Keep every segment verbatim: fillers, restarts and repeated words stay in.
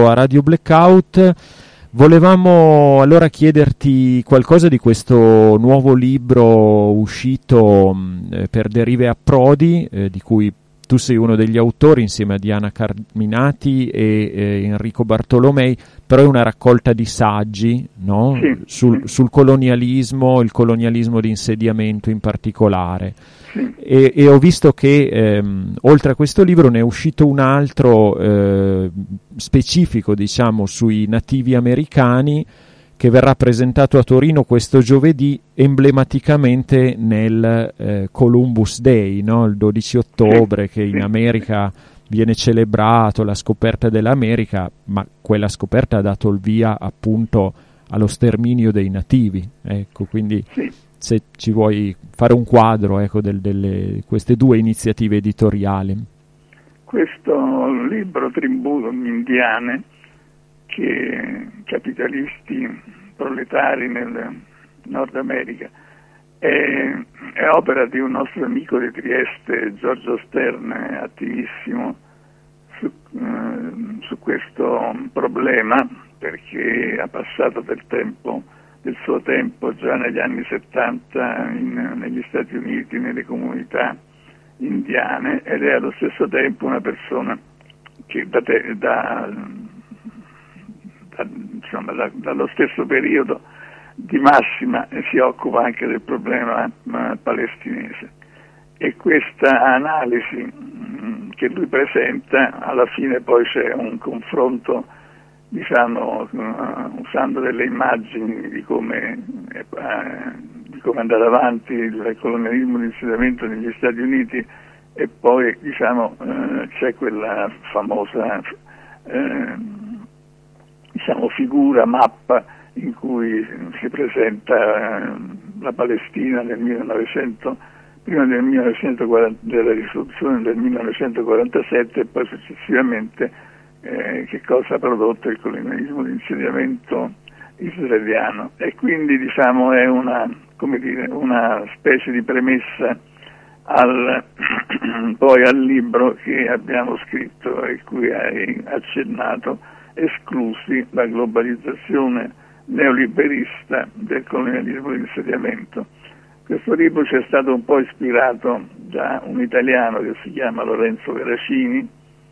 a Radio Blackout. Volevamo allora chiederti qualcosa di questo nuovo libro uscito eh, per Derive Approdi, eh, di cui tu sei uno degli autori insieme a Diana Carminati e eh, Enrico Bartolomei, però è una raccolta di saggi, no? Sì, sul, sì. sul colonialismo, il colonialismo di insediamento in particolare. Sì. E, e ho visto che ehm, oltre a questo libro ne è uscito un altro eh, specifico, diciamo, sui nativi americani, che verrà presentato a Torino questo giovedì, emblematicamente nel eh, Columbus Day, no? Il dodici ottobre, Sì, che in sì, America viene celebrato, la scoperta dell'America, ma quella scoperta ha dato il via appunto allo sterminio dei nativi. Ecco, quindi sì. se ci vuoi fare un quadro, ecco, del, delle queste due iniziative editoriali. Questo libro, Tribù indiane, che capitalisti proletari nel Nord America, è, è opera di un nostro amico di Trieste, Giorgio Stern, attivissimo su, eh, su questo problema, perché ha passato del tempo, del suo tempo già negli anni settanta in, negli Stati Uniti, nelle comunità indiane, ed è allo stesso tempo una persona che da, te, da Da, insomma, da, dallo stesso periodo di massima si occupa anche del problema uh, palestinese, e questa analisi mh, che lui presenta, alla fine poi c'è un confronto, diciamo, uh, usando delle immagini di come eh, di come è andato avanti il colonialismo di insediamento negli Stati Uniti, e poi, diciamo, uh, c'è quella famosa uh, diciamo figura, mappa, in cui si presenta eh, la Palestina nel millenovecento, prima del millenovecentoquaranta, della risoluzione del millenovecentoquarantasette, e poi successivamente eh, che cosa ha prodotto il colonialismo di insediamento israeliano. E quindi, diciamo, è una, come dire, una specie di premessa al, poi al libro che abbiamo scritto e cui hai accennato, Esclusi, la globalizzazione neoliberista del colonialismo di insediamento. Questo libro ci è stato un po' ispirato da un italiano che si chiama Lorenzo Veracini,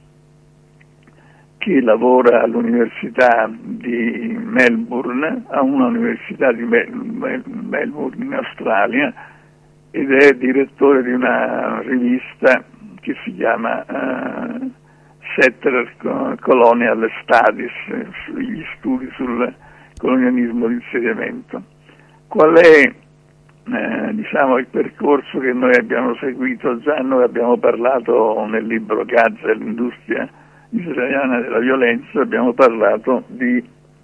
che lavora all'università di Melbourne, a una università di Mel- Mel- Melbourne in Australia, ed è direttore di una rivista che si chiama uh, Settler Colonial Studies, gli studi sul colonialismo di insediamento. Qual è eh, diciamo il percorso che noi abbiamo seguito? Già noi abbiamo parlato nel libro Gaza e l'industria israeliana della violenza, abbiamo parlato di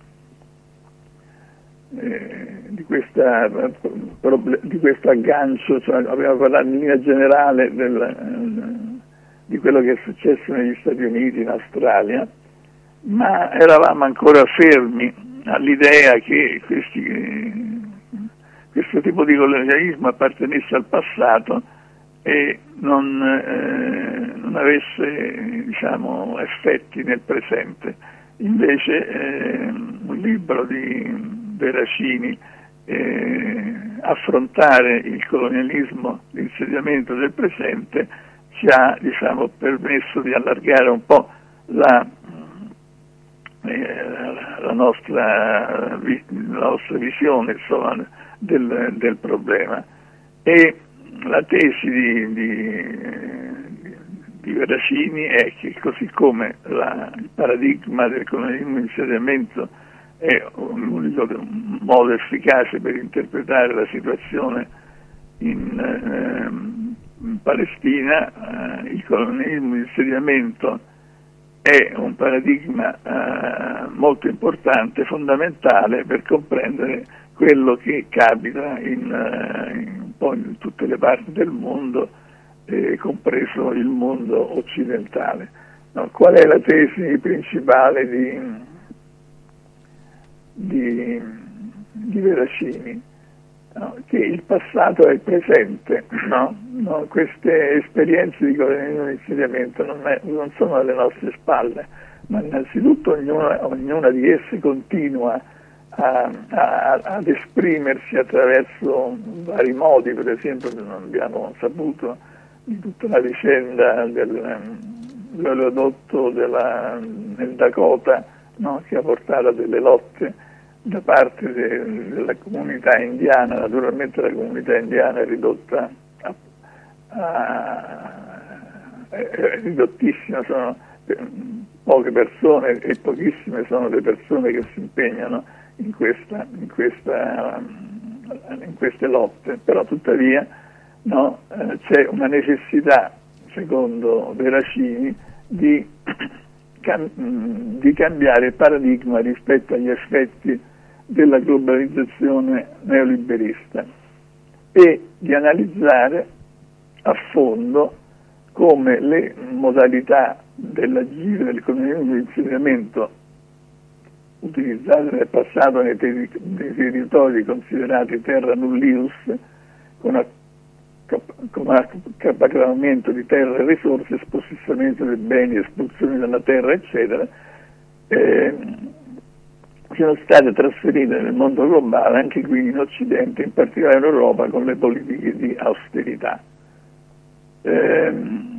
eh, di questa di questo aggancio, cioè abbiamo parlato in linea generale del di quello che è successo negli Stati Uniti, in Australia, ma eravamo ancora fermi all'idea che questi, questo tipo di colonialismo appartenesse al passato e non, eh, non avesse, diciamo, effetti nel presente. Invece eh, un libro di Veracini, eh, affrontare il colonialismo, l'insediamento del presente, ci ha, diciamo, permesso di allargare un po' la, eh, la, nostra, la nostra visione, insomma, del, del problema. E la tesi di, di, di Veracini è che, così come la, il paradigma del colonialismo di insediamento è l'unico modo efficace per interpretare la situazione in eh, in Palestina, eh, il colonialismo di insediamento è un paradigma eh, molto importante, fondamentale per comprendere quello che capita in, eh, in, un po' in tutte le parti del mondo, eh, compreso il mondo occidentale. No, qual è la tesi principale di, di, di Veracini? No, che il passato è il presente, no? No, queste esperienze di colonialismo di insediamento non, è, non sono alle nostre spalle, ma innanzitutto ognuna, ognuna di esse continua a, a, ad esprimersi attraverso vari modi. Per esempio non abbiamo saputo di tutta la vicenda del, dell'oleodotto della, nel Dakota, no? Che ha portato a delle lotte da parte de, della comunità indiana. Naturalmente la comunità indiana è ridotta a, a, è ridottissima, sono poche persone e pochissime sono le persone che si impegnano in, questa, in, questa, in queste lotte, però tuttavia no, eh, c'è una necessità, secondo Veracini, di, cam- di cambiare il paradigma rispetto agli effetti della globalizzazione neoliberista e di analizzare a fondo come le modalità dell'agire dell'economia di insediamento utilizzate nel passato nei, ter- nei territori considerati terra nullius, con, a- con accaparramento di terra e risorse, spossessamento dei beni, espulsione dalla terra, eccetera, eh, siano state trasferite nel mondo globale, anche qui in Occidente, in particolare in Europa, con le politiche di austerità. Eh,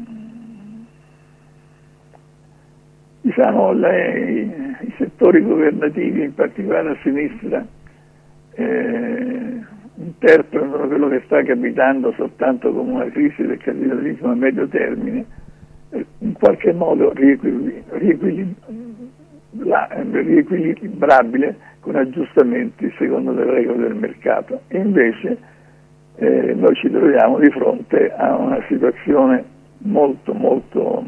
diciamo le, i, i settori governativi, in particolare a sinistra, eh, interpretano quello che sta capitando soltanto come una crisi del capitalismo a medio termine, eh, in qualche modo riequilib- riequilib- la, riequilibrabile con aggiustamenti secondo le regole del mercato. E invece Eh, noi ci troviamo di fronte a una situazione molto molto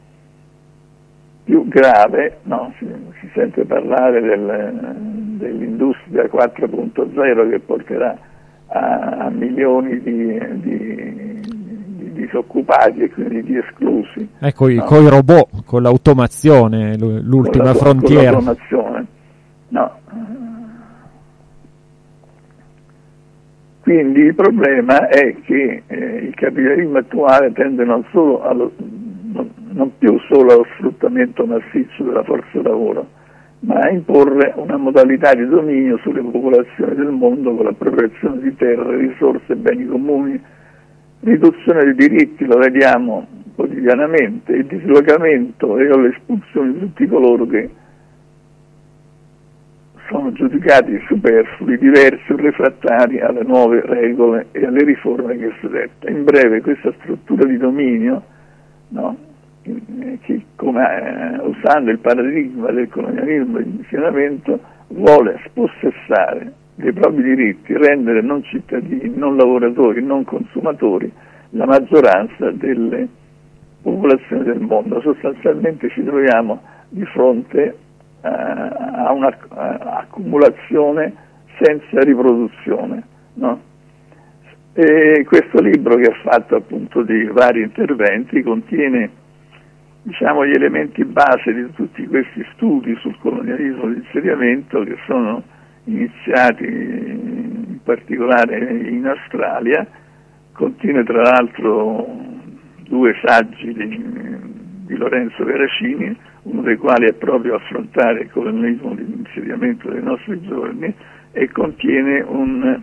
più grave, no? si, si sente parlare del, dell'industria quattro punto zero che porterà a, a milioni di, di, di disoccupati e quindi di esclusi. Ecco, no? Con i robot, con l'automazione, l'ultima con la, frontiera. Con l'automazione, no. Quindi il problema è che eh, il capitalismo attuale tende non, solo allo, non, non più solo allo sfruttamento massiccio della forza lavoro, ma a imporre una modalità di dominio sulle popolazioni del mondo con l'appropriazione di terre, risorse e beni comuni, riduzione dei diritti, lo vediamo quotidianamente, il dislocamento e l'espulsione di tutti coloro che sono giudicati superflui, diversi o refrattari alle nuove regole e alle riforme che si detta. In breve, questa struttura di dominio, no, che come, eh, usando il paradigma del colonialismo e dell'insegnamento, vuole spossessare dei propri diritti, rendere non cittadini, non lavoratori, non consumatori la maggioranza delle popolazioni del mondo. Sostanzialmente ci troviamo di fronte a un'accumulazione senza riproduzione, no? E questo libro, che ha fatto appunto di vari interventi, contiene, diciamo, gli elementi base di tutti questi studi sul colonialismo di insediamento che sono iniziati in particolare in Australia. Contiene tra l'altro due saggi di, di Lorenzo Veracini, uno dei quali è proprio affrontare il colonialismo di insediamento dei nostri giorni, e contiene un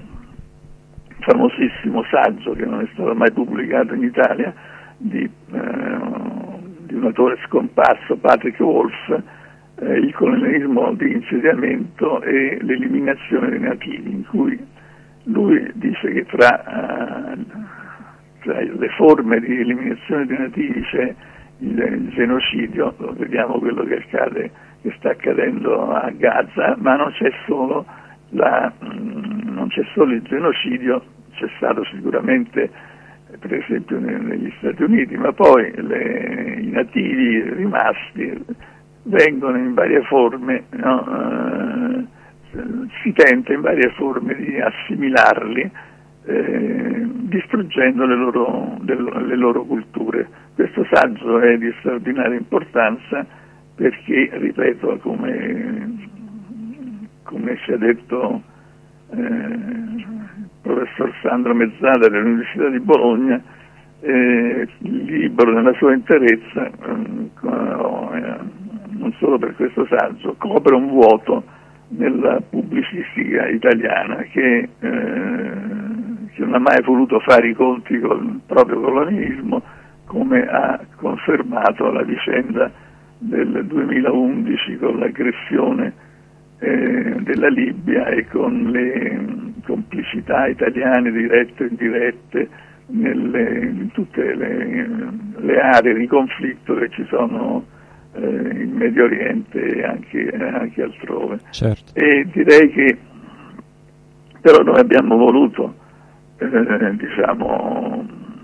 famosissimo saggio che non è stato mai pubblicato in Italia di, eh, di un autore scomparso, Patrick Wolf, eh, il colonialismo di insediamento e l'eliminazione dei nativi, in cui lui dice che tra, eh, tra le forme di eliminazione dei nativi c'è il genocidio, vediamo quello che accade, che sta accadendo a Gaza, ma non c'è solo la, non c'è solo il genocidio, c'è stato sicuramente per esempio negli Stati Uniti, ma poi le, i nativi rimasti vengono in varie forme, no? eh, si tenta in varie forme di assimilarli, eh, distruggendo le loro, le, le loro culture. Questo saggio è di straordinaria importanza perché, ripeto, come, come ci ha detto eh, il professor Sandro Mezzada dell'Università di Bologna, eh, il libro nella sua interezza eh, non solo per questo saggio, copre un vuoto nella pubblicistica italiana che, eh, che non ha mai voluto fare i conti con il proprio colonialismo, come ha confermato la vicenda del duemilaundici con l'aggressione eh, della Libia e con le complicità italiane dirette e indirette nelle, in tutte le, le aree di conflitto che ci sono eh, in Medio Oriente e anche, anche altrove. Certo. E direi che però noi abbiamo voluto eh, diciamo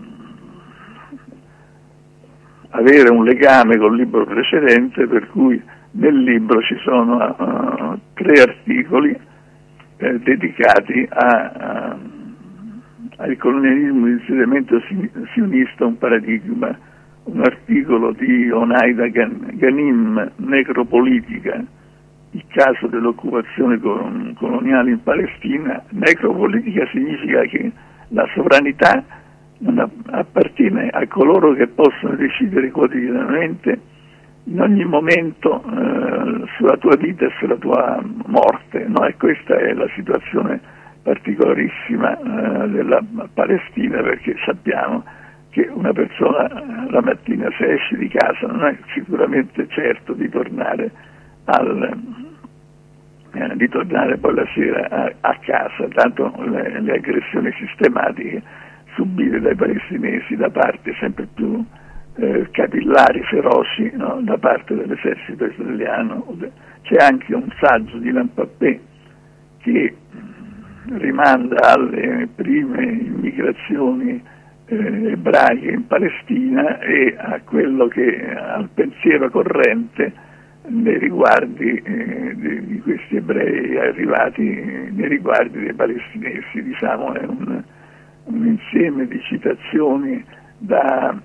avere un legame col libro precedente, per cui nel libro ci sono uh, tre articoli eh, dedicati a, a, al colonialismo di insediamento sionista, un paradigma, un articolo di Oneida Ganim, Necropolitica, il caso dell'occupazione coloniale in Palestina. Necropolitica significa che la sovranità non appartiene a coloro che possono decidere quotidianamente in ogni momento eh, sulla tua vita e sulla tua morte, no? E questa è la situazione particolarissima eh, della Palestina, perché sappiamo che una persona la mattina, se esce di casa, non è sicuramente certo di tornare al eh, di tornare poi la sera a, a casa, tanto le, le aggressioni sistematiche subite dai palestinesi da parte sempre più eh, capillari, feroci, no? Da parte dell'esercito israeliano. C'è anche un saggio di Lampapé che rimanda alle prime immigrazioni eh, ebraiche in Palestina e a quello che al pensiero corrente nei riguardi eh, di, di questi ebrei arrivati nei riguardi dei palestinesi. Diciamo è un un insieme di citazioni da,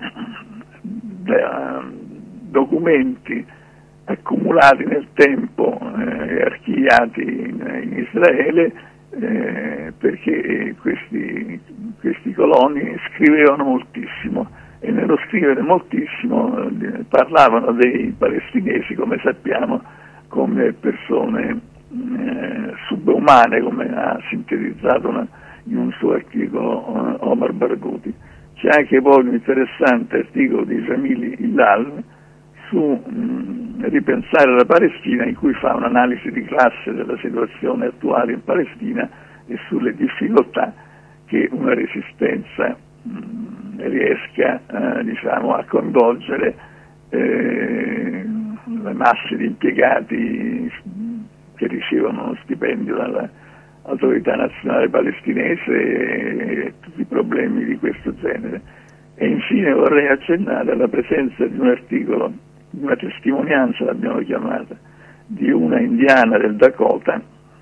da documenti accumulati nel tempo e eh, archiviati in, in Israele, eh, perché questi, questi coloni scrivevano moltissimo e nello scrivere moltissimo eh, parlavano dei palestinesi, come sappiamo, come persone eh, subumane, come ha sintetizzato una in un suo articolo Omar Barghouti. C'è anche poi un interessante articolo di Jamil Hilal su mh, ripensare la Palestina, in cui fa un'analisi di classe della situazione attuale in Palestina e sulle difficoltà che una resistenza mh, riesca eh, diciamo, a coinvolgere eh, le masse di impiegati che ricevono uno stipendio dalla Autorità Nazionale Palestinese e tutti i problemi di questo genere. E infine vorrei accennare alla presenza di un articolo, di una testimonianza, l'abbiamo chiamata, di una indiana del Dakota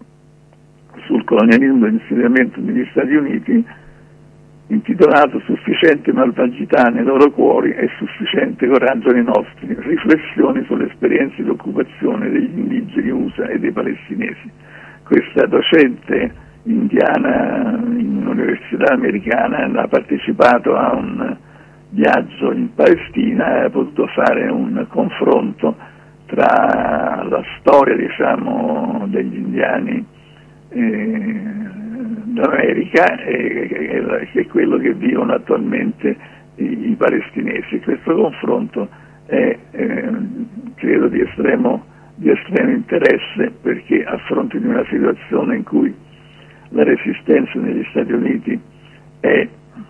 sul colonialismo e l'insediamento negli Stati Uniti, intitolato "Sufficiente malvagità nei loro cuori e sufficiente coraggio nei nostri, riflessioni sulle esperienze di occupazione degli indigeni U S A e dei palestinesi". Questa docente indiana in un'università americana ha partecipato a un viaggio in Palestina e ha potuto fare un confronto tra la storia, diciamo, degli indiani eh, d'America e, e, e quello che vivono attualmente i, i palestinesi. Questo confronto è eh, credo di estremo di estremo interesse, perché a fronte di una situazione in cui la resistenza negli Stati Uniti è,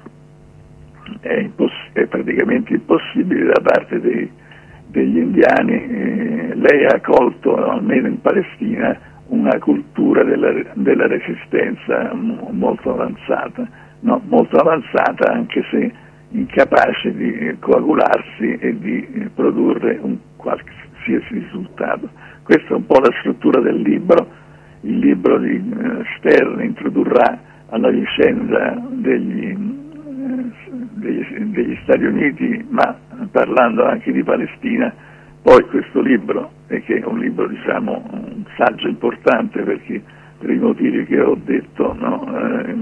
è, imposs- è praticamente impossibile da parte dei, degli indiani, eh, lei ha colto, almeno in Palestina, una cultura della, della resistenza molto avanzata, no, molto avanzata anche se incapace di coagularsi e di produrre un qualsiasi risultato. Questa è un po' la struttura del libro. Il libro di eh, Stern introdurrà alla vicenda degli, eh, degli, degli Stati Uniti, ma parlando anche di Palestina. Poi questo libro, eh, che è un libro, diciamo, un saggio importante, perché per i motivi che ho detto, no, eh,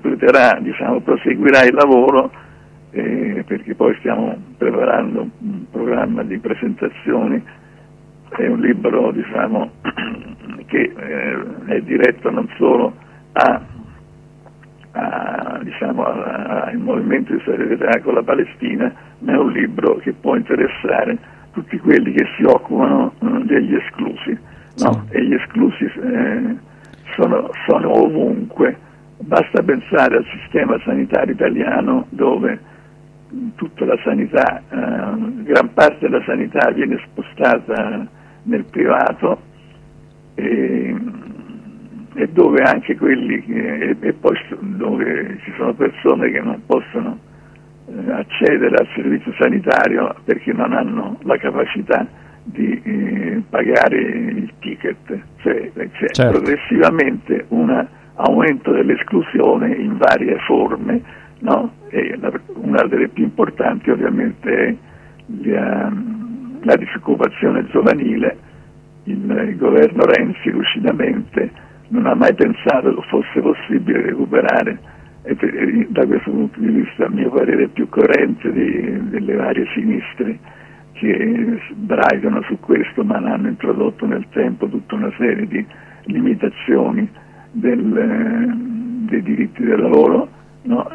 completerà, diciamo, proseguirà il lavoro, eh, perché poi stiamo preparando un programma di presentazioni. È un libro, diciamo, che eh, è diretto non solo a, a, diciamo, al movimento di solidarietà con la Palestina, ma è un libro che può interessare tutti quelli che si occupano eh, degli esclusi, no? Sì. E gli esclusi eh, sono, sono ovunque. Basta pensare al sistema sanitario italiano, dove tutta la sanità, eh, gran parte della sanità viene spostata nel privato, e, e dove anche quelli che, e, e poi dove ci sono persone che non possono eh, accedere al servizio sanitario perché non hanno la capacità di eh, pagare il ticket. Cioè, c'è certo. progressivamente un aumento dell'esclusione in varie forme, no? E la, una delle più importanti ovviamente è la, la disoccupazione giovanile. Il, il governo Renzi lucidamente non ha mai pensato che fosse possibile recuperare, e per, da questo punto di vista a mio parere più coerente di, delle varie sinistre che sbraitano su questo, ma hanno introdotto nel tempo tutta una serie di limitazioni del, dei diritti del lavoro, no?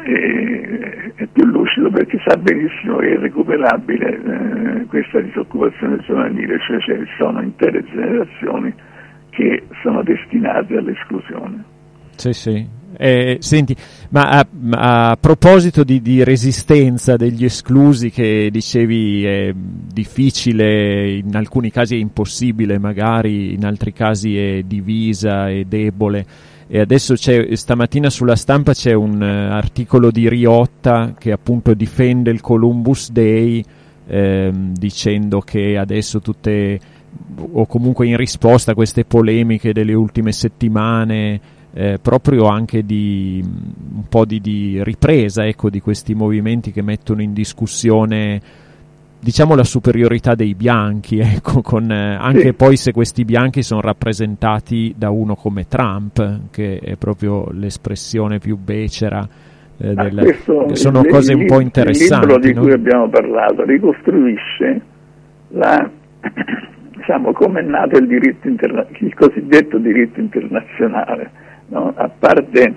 E, è più lucido perché sa benissimo che è recuperabile eh, questa disoccupazione giovanile, cioè ci sono intere generazioni che sono destinate all'esclusione. Sì, sì. Eh, senti, ma a, a proposito di, di resistenza degli esclusi, che dicevi è difficile, in alcuni casi è impossibile, magari in altri casi è divisa e debole, e adesso c'è, stamattina sulla Stampa c'è un uh, articolo di Riotta che appunto difende il Columbus Day, ehm, dicendo che adesso tutte, o comunque in risposta a queste polemiche delle ultime settimane, Eh, proprio anche di un po' di, di ripresa, ecco, di questi movimenti che mettono in discussione, diciamo, la superiorità dei bianchi, ecco, con eh, anche sì. Poi se questi bianchi sono rappresentati da uno come Trump, che è proprio l'espressione più becera eh, del, questo, sono il, cose un po' interessanti. Il libro di no? cui abbiamo parlato ricostruisce la diciamo come è nato il diritto interna- il cosiddetto diritto internazionale. No? A parte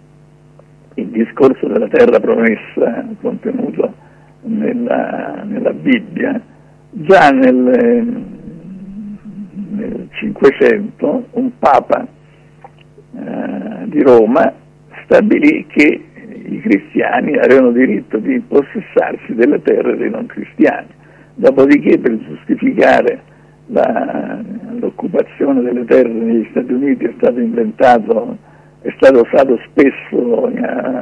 il discorso della terra promessa contenuto nella, nella Bibbia, già nel, nel Cinquecento un Papa eh, di Roma stabilì che i cristiani avevano diritto di possessarsi delle terre dei non cristiani. Dopodiché, per giustificare La, l'occupazione delle terre negli Stati Uniti è stato inventato, è stato usato spesso uh,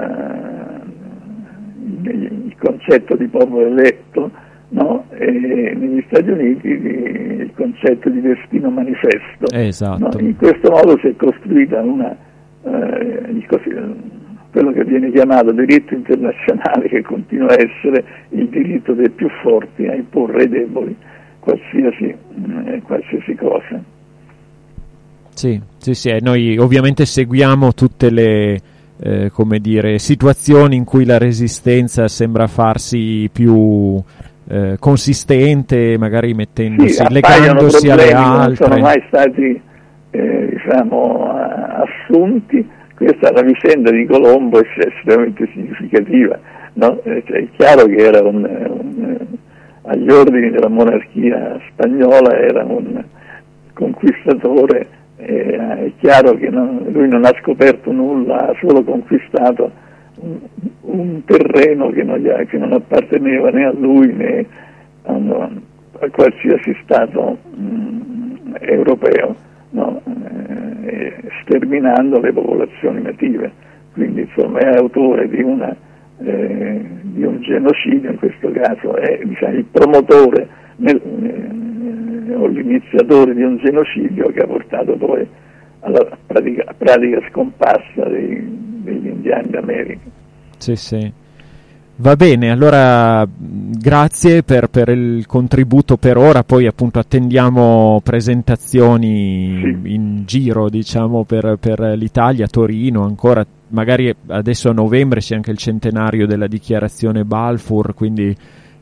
il concetto di popolo eletto, no? E negli Stati Uniti il concetto di destino manifesto. Esatto. No? In questo modo si è costruita una, uh, il così, quello che viene chiamato diritto internazionale, che continua a essere il diritto dei più forti a imporre ai deboli qualsiasi, eh, qualsiasi cosa. Sì, sì, sì, eh, noi ovviamente seguiamo tutte le eh, come dire, situazioni in cui la resistenza sembra farsi più eh, consistente, magari mettendosi, sì, legandosi alle altre. Non sono mai stati eh, diciamo assunti. Questa è la vicenda di Colombo, è estremamente significativa, no? Eh, cioè, è chiaro che era un, un agli ordini della monarchia spagnola, era un conquistatore, eh, è chiaro che non, lui non ha scoperto nulla, ha solo conquistato un, un terreno che non, gli ha, che non apparteneva né a lui né a, a qualsiasi stato mh, europeo, no? eh, sterminando le popolazioni native. Quindi insomma è autore di una Eh, di un genocidio, in questo caso è, diciamo, il promotore nel, eh, o l'iniziatore di un genocidio che ha portato poi alla pratica, pratica scomparsa dei, degli indiani d'America. Sì, sì. Va bene, allora grazie per, per il contributo per ora, poi appunto attendiamo presentazioni sì. in giro, diciamo, per, per l'Italia, Torino, ancora magari adesso a novembre c'è anche il centenario della dichiarazione Balfour, quindi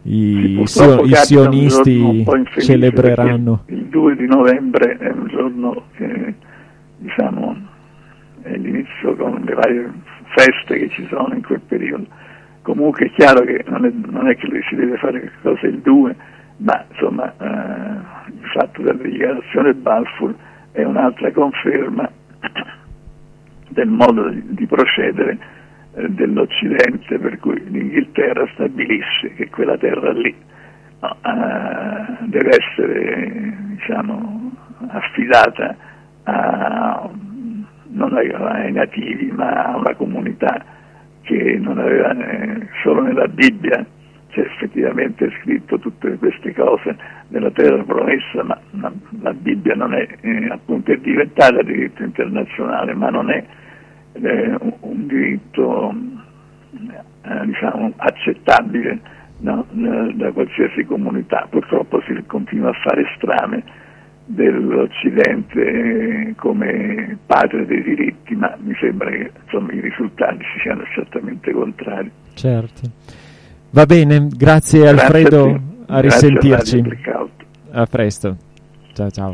i, sì, sio, i sionisti celebreranno. Il due di novembre è un giorno che, diciamo, è l'inizio con le varie feste che ci sono in quel periodo. Comunque è chiaro che non è, non è che si deve fare cosa il due, ma insomma eh, il fatto della dichiarazione Balfour è un'altra conferma del modo di, di procedere eh, dell'Occidente, per cui l'Inghilterra stabilisce che quella terra lì no, eh, deve essere, diciamo, affidata a, non ai nativi, ma a una comunità che non aveva eh, solo nella Bibbia c'è effettivamente scritto tutte queste cose della terra promessa, ma, ma la Bibbia non è, eh, appunto è diventata diritto internazionale, ma non è eh, un, un diritto eh, diciamo accettabile, no, da qualsiasi comunità. Purtroppo si continua a fare strame dell'Occidente come padre dei diritti, ma mi sembra che insomma i risultati siano certamente contrari. Certo. Va bene, grazie, grazie Alfredo, a, a risentirci. A a presto. Ciao ciao.